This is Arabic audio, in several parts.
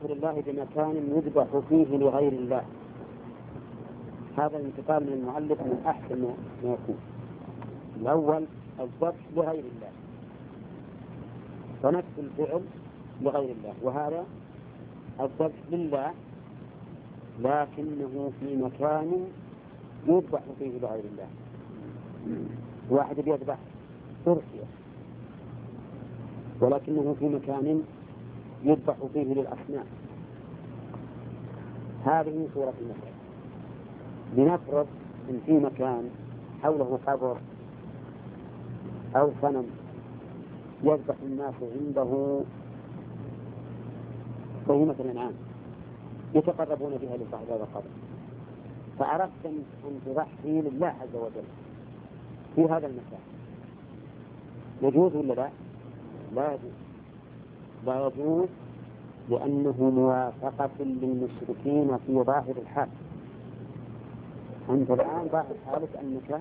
لله بمكان يذبح فيه لغير الله. هذا الانتقال من المؤلف من أحسن ما يكون. الأول الذبح لغير الله، فنفس الفعل لغير الله، وهذا الذبح لله لكنه في مكان يذبح فيه لغير الله. واحد يذبح أرسية ولكنه في مكان يذبح فيه للأصنام. هذه صورة المثل. لنفرض إن في مكان حوله قبر أو صنم يذبح الناس عنده بهيمة الأنعام يتقربون بها لصاحب هذا القبر، فأردت أن تضحي لله عز وجل في هذا المكان، يجوز ولا لا؟ لا يجوز. لا يجوز لأنه موافقة للمشركين في ظاهر الحال. أنت الآن ظاهر حالك أنك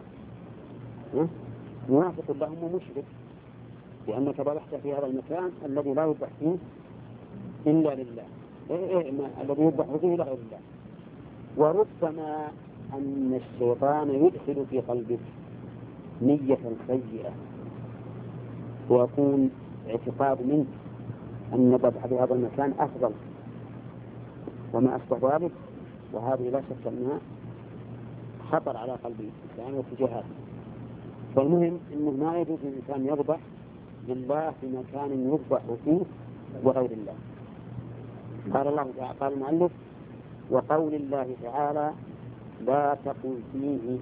موافق لهم ومشرك، لأنك ذبحت في هذا المكان الذي لا يذبح فيه إلا لله، الذي يذبح فيه لغير الله. وربما أن الشيطان يدخل في قلبك نية سيئة ويكون اعتقاد منك أن الذبح في هذا المكان أفضل وما أشبه ذلك، وهذه لا شك أنها خطر على قلب الإنسان واتجاهاته. فالمهم أنه ما يجوز الإنسان يذبح لله في مكان يذبح فيه وغير الله. قال المؤلف: وقول الله تعالى: لا تقل فيه